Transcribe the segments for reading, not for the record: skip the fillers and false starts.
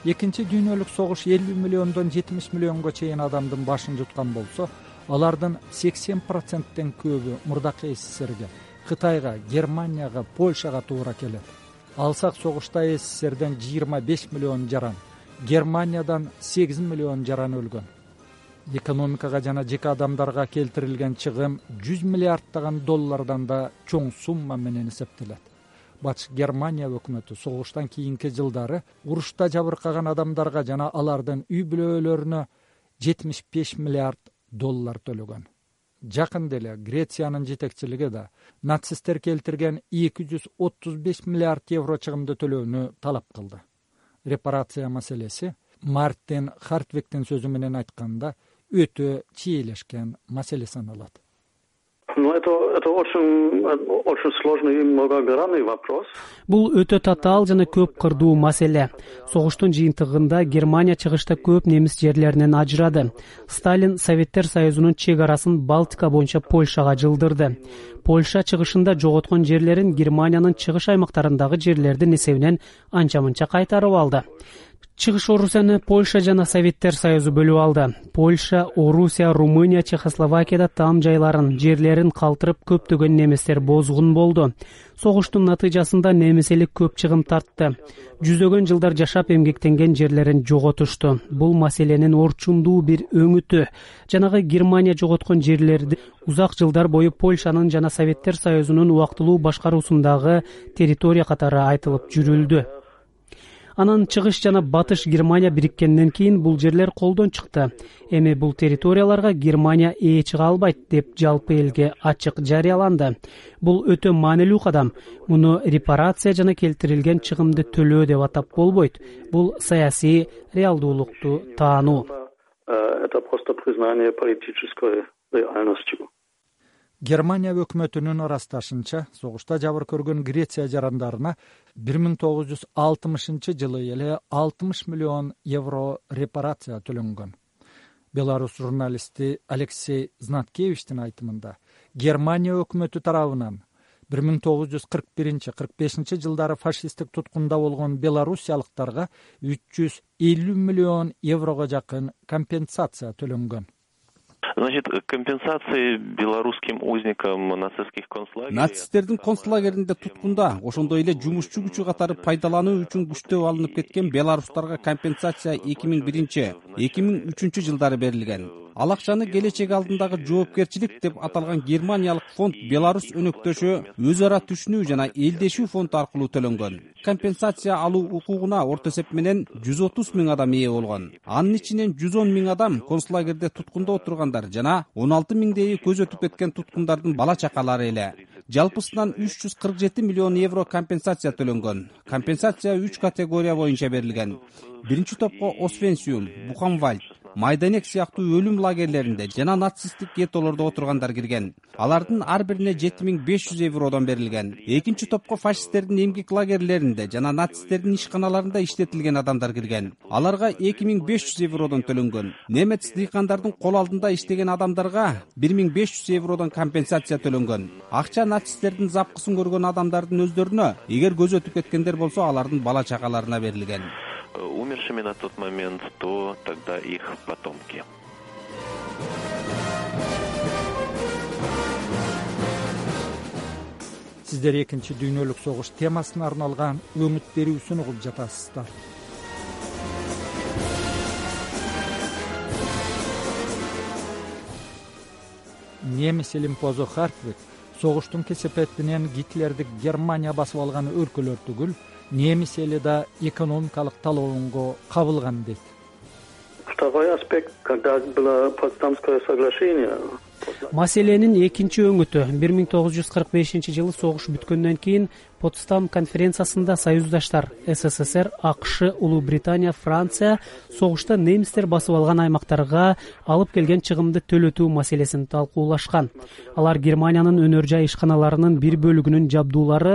Экинчи дүйнөлүк согуш 50 миллиондон 70 миллионго чейин адамдын башын жуткан болсо, алардын 80%тен көбү мурдакы СССРге, Кытайга, Германияга, Польшага туура келет. Алсак согушта СССРден 25 миллион жаран, Германиядан 8 миллион жаран өлгөн. Экономикага жана жеке адамдарга келтирилген чыгым 100 миллиарддаган доллардан да чоң сумма менен эсептелет. Батыш Германия өкмөтү согуштан кийинки жылдары урушта жабыркаган адамдарга жана алардын үй бүлөлөрүнө 75 миллиард доллар төлөгөн. Жакын деле Грециянын жетекчилиги да нацисттер келтирген 235 миллиард евро чыгымды төлөөнү талап кылды. Репарация маселеси Мартин Хартвиктин сөзү менен айтканда өтө чийлешкен маселе саналат. Это очень сложный и многогранный вопрос. Бул өтө татаал жана көп кырдуу маселе. Согуштун жыйынтыгында Германия чыгышта көп немис жерлеринен ажырады. Сталин Советтер Союзунун чек арасын Балтика боюнча Польшага жылдырды. Польша чыгышында жоготкон жерлерин Германиянын чыгыш аймактарындагы жерлердин эсебинен анча-мынча кайтарып алды. Чыгыш Орусияны Польша жана Советтер Союзу бөлүп алды. Польша, Орусия, Румыния, Чехословакияда там жайларын, жерлерин калтырып көптөгөн немистер бозгун болду. Согуштун натыйжасында немис эли көп чыгым тартты. Жүздөгөн жылдар жашап эмгектенген жерлерин жоготушту. Бул маселенин орчундуу бир өңүтү. Жанагы Германия жоготкон жерлерди узак жылдар бою Польшанын жана Советтер Союзунун убактылуу башкаруусундагы территория катары айтылып жүрүлдү. Анан чыгыш жана батыш Германия бириккенден кийин бул жерлер колдон чыкты. Эми бул территорияларга Германия ээ чыга албайт деп жалпы элге ачык жарыяланды. Бул өтө маанилүү кадам. Муну репарация жана келтирилген чыгымды төлөө деп атап болбойт. Бул саясий реалдуулукту таануу. Это просто признание политической реальности. Германия өкмөтүнүн ырасташынча, согушта жабыр көргөн Греция жарандарына 1960 жылы эле 60 миллион евро репарация төлөнгөн. Беларус журналисти Алексей Знаткевичтин айтымында, Германия өкмөтү тарабынан 1941-45 жылдары фашисттик туткунда болгон белорусиялыктарга 350 миллион еврого жакын компенсация төлөнгөн. Значит, компенсации белорусским узникам нацистских концлагерей. Нацисттердин концлагеринде туткунда, ошондой эле жумушчу күчү катары пайдалануу үчүн күчтөп алынып кеткен белорустарга компенсация 2001-2003 жылдары берилген. Ал акчаны келечек алдындагы жоопкерчилик деп аталган германиялык фонд Беларус өнөктөшү өз ара түшүнүү жана элдешүү фонд аркылуу төлөнгөн. Компенсация алуу укугуна орто эсеп менен 130 миң адам ээ болгон. Анын ичинен 110 миң адам концлагерде туткунда отургандар жана 16 миңдейи көз өтүп кеткен туткундардын бала чакалары эле. Жалпысынан 347 миллион евро компенсация төлөнгөн. Компенсация 3 категория боюнча берилген. Биринчи топко Освенциум, Бухенвальд, Майданек сыяктуу өлүм лагерлеринде жана нацисттик геттолордо отургандар кирген. Алардын ар бирине 7500 евродон берилген. Экинчи топко фашисттердин эмгек лагерлеринде жана нацисттердин ишканаларында иштетилген адамдар кирген. Аларга 2500 евродон төлөнгөн. Немец дыйкандардын кол алдында иштеген адамдарга 1500 евродон компенсация төлөнгөн. Акча нацисттердин запкысын көргөн адамдардын өздөрүнө, эгер көз өтүп кеткендер болсо, алардын бала чакаларына берилген. Умершими на тот момент, то тогда их потомки. Сиздер экинчи дүйнөлүк согуш темасына арналган өңүт берүүсүн угуп жатасыздар. Немис элимпозу Хартвик согуштун кесепетинен Гитлердик Германия басып алган өлкөлөр түгүл, немис эли да экономикалык талоонго кабылган дейт. Второй аспект, когда было Потсдамское соглашение. Маселенин экинчи өңүтү 1945 жылы согуш бүткөндөн кийин Потсдам конференциясында союздаштар СССР, АКШ, Улуу Британия, Франция согушта немистер басып алган аймактарга алып келген чыгымды төлөтүү маселесин талкуулашкан. Алар Германиянын өнөр жай ишканаларынын бир бөлүгүнүн жабдуулары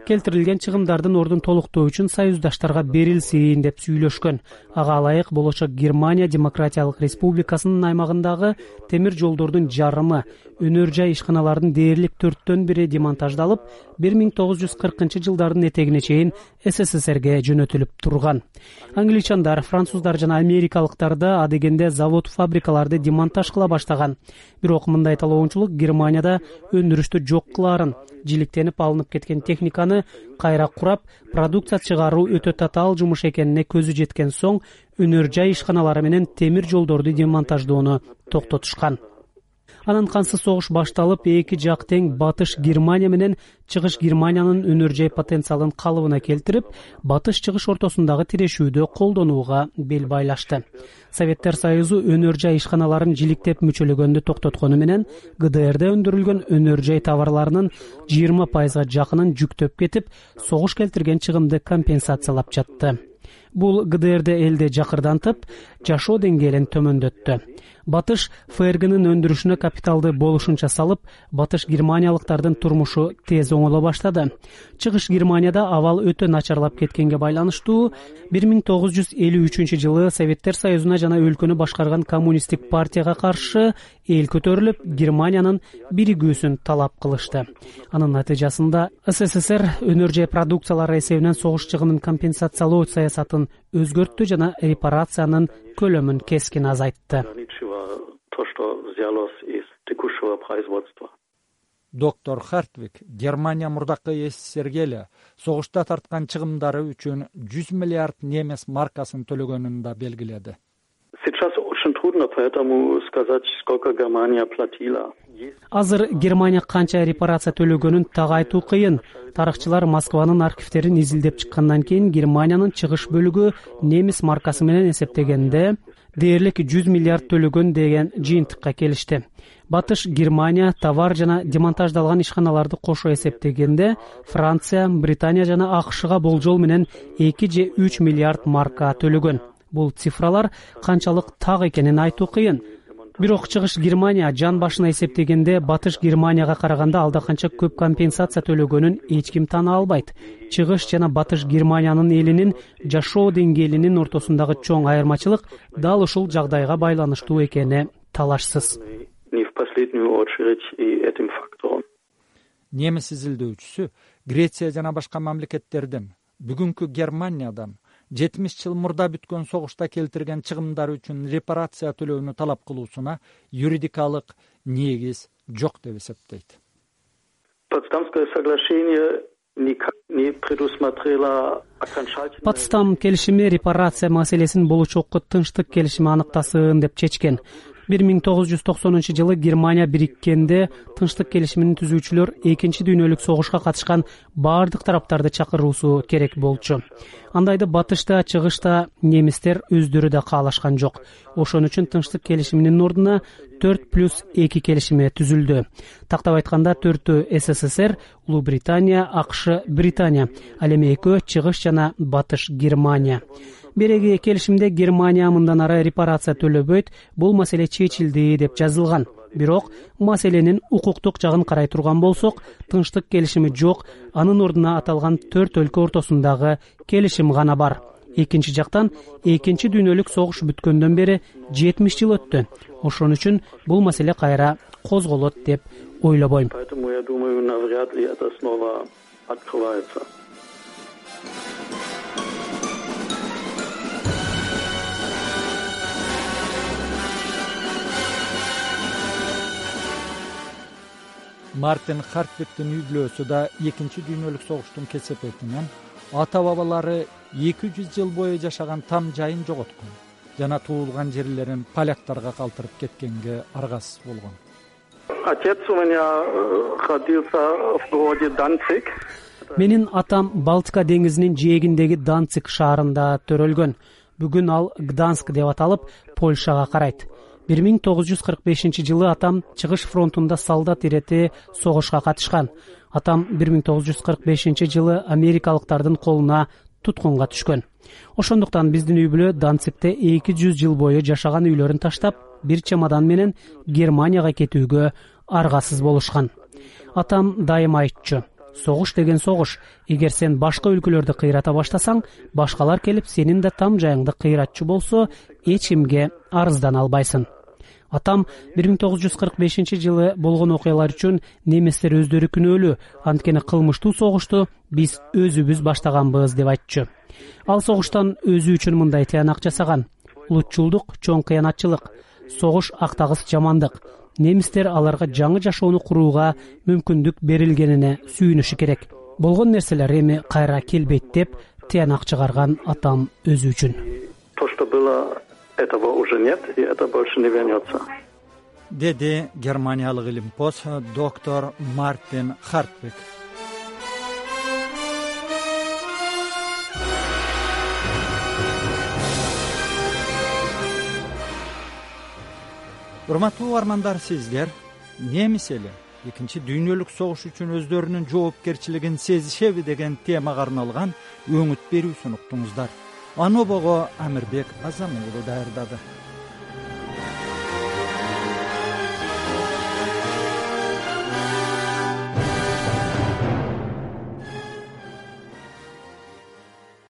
келтирилген чыгымдардын ордун толуктоо үчүн союздаштарга берилсин деп сүйлөшкөн. Ага ылайык болочок Германия Демократиялык Республикасынын аймагындагы темир жолдордун жарымы, өнөр жай ишканалардын дээрлик 4/1 демонтаждалып, 1940-жылдардын этегине чейин СССРге жөнөтүлүп турган. Англичандар, француздар жана америкалыктар да адегенде завод-фабрикаларды демонтаж кыла баштаган. Бирок мындай талоочулук Германияда өндүрүштү жок кылаарын, жиликтенип алынып кеткен техниканы кайра курап, продукция чыгаруу өтө татаал жумуш экенине көзү жеткен соң, өнөр жай ишканалары менен темир жолдорду демонтаждоону токтотушкан. Анан кансыз согуш башталып, эки жак тең Батыш Германия менен Чыгыш Германиянын өнөр жай потенциалын калыбына келтирип, батыш-чыгыш ортосундагы тирешүүдө колдонууга бел байлашты. Советтер Союзу өнөр жай ишканаларын жиликтеп мүчөлөгөндү токтоткону менен, ГДРде өндүрүлгөн өнөр жай товарларынын 20%га жакынын жүктөп кетип, согуш келтирген чыгымды компенсациялап жатты. Бул ГДРде элди жакырдантып, жашоо деңгээлин төмөндөттү. Батыш ФРГнын өндүрүшүнө капиталды болушунча салып, батыш германиялыктардын турмушу тез оңоло баштады. Чыгыш Германияда абал өтө начарлап кеткенге байланыштуу 1953-жылы Советтер Союзуна жана өлкөнү башкарган коммунисттик партияга каршы эл көтөрүлүп, Германиянын биригүүсүн талап кылышты. Анын натыйжасында СССР өнөр жай продукциялары эсебинен согуш чыгымын компенсациялоо саясатын өзгөрттү жана репарациянын көлөмүн кескин азайтты. Доктор Хартвик Германия мурдакы СССРге эле согушта тарткан чыгымдары үчүн 100 миллиард немес маркасын төлөгөнүн да белгиледи. Азыр Германия канча репарация төлөгөнүн так айтуу кыйын. Тарыхчылар Москванын архивтерин изилдеп чыккандан кийин Германиянын чыгыш бөлүгү немес маркасы менен эсептегенде дээрлик 100 миллиард төлөгөн деген жыйынтыкка келишти. Батыш Германия товар жана демонтаждалган ишканаларды кошо эсептегенде Франция, Британия жана АКШга болжол менен 2 же 3 миллиард марка төлөгөн. Бул цифралар канчалык так экенин айтуу кыйын. Бирок Чыгыш Германия жан башына эсептегенде Батыш Германияга караганда алда канча көп компенсация төлөгөнүн эч ким тана албайт. Чыгыш жана Батыш Германиянын элинин жашоо деңгээлинин ортосундагы чоң айырмачылык дал ушул жагдайга байланыштуу экени талашсыз. Немис изилдөөчүсү Греция жана башка мамлекеттердин бүгүнкү Германиядан 70 жыл мурда бүткөн согушта келтирген чыгымдар үчүн репарация төлөөнү талап кылуусуна юридикалык негиз жок деп эсептейт. Потсдам келишими репарация маселесин болочокко тынчтык келишими аныктасын деп чечкен. 1990-жылы Германия бириккенде тынчтык келишимин түзүүчүлөр экинчи дүйнөлүк согушка катышкан бардык тараптарды чакыруусу керек болчу. Андайды Батышта, Чыгышта немистер өздөрү да каалашкан жок. Ошон үчүн тынчтык келишиминин ордуна 4+2 келишими түзүлдү. Тактап айтканда 4-түү СССР, Улуу Британия, АКШ, Британия, ал эми 2 Чыгыш жана Батыш Германия. Береги келишимде Германия мындан ары репарация төлөбөйт, бул маселе чечилди деп жазылган. Бирок маселенин укуктук жагын карай турган болсок, тынчтык келишими жок, анын ордуна аталган 4 өлкө ортосундагы келишим гана бар. Экинчи жактан, экинчи дүйнөлүк согуш бүткөндөн бери 70 жыл өттү. Ошон үчүн бул маселе кайра козголот деп ойлобойм. Мартин Хартвиктин үй-бүлөсү да экинчи дүйнөлүк согуштун кесепетинен ата бабалары 200 жыл бою жашаган там жайын жоготкон жана туулган жерлерин поляктарга калтырып кеткенге аргасыз болгон. Менин атам Балтика деңизинин жээгиндеги Данциг шаарында төрөлгөн. Бүгүн ал Гданск деп аталып, Польшага карайт. 1945-жылы атам Чыгыш фронтунда солдат ирети согушка катышкан. Атам 1945-жылы америкалыктардын колуна туткунга түшкөн. Ошондуктан биздин үй-бүлө Данцигте 200 жыл бою жашаган үйлөрүн таштап, бир чемодан менен Германияга кетүүгө аргасыз болушкан. Атам дайыма айтчу: согуш деген согуш. Эгер сен башка өлкөлөрдү кыйрата баштасаң, башкалар келип сенин да там жайыңды кыйратчу болсо, эч кимге арыздана албайсың. Атам 1945-жылы болгон окуялар үчүн немистер өздөрү күнөөлүү, анткени кылмыштуу согушту биз өзүбүз баштаганбыз деп айтчу. Ал согуштан өзү үчүн мындай тыянак жасаган: улутчулдук чоң кыянатчылык, согуш актагыс жамандык. Немистер аларга жаңы жашоону курууга мүмкүндүк берилгенине сүйүнүшү керек. Болгон нерселер эми кайра келбейт деп тыянак чыгарган атам өзү үчүн. То, что было, этого уже нет, и это больше не вернется. Dedi Germaniyalık ilimpoz Dr. Martin Hartwig. Урматтуу угармандар, сиздер немис эли экинчи дүйнөлүк согуш үчүн өздөрүнүн жоопкерчилигин сезишеби деген темага арналган өңүт берүүсүн уктуңуздар. Аны бого Амирбек Азамуулу даярдады.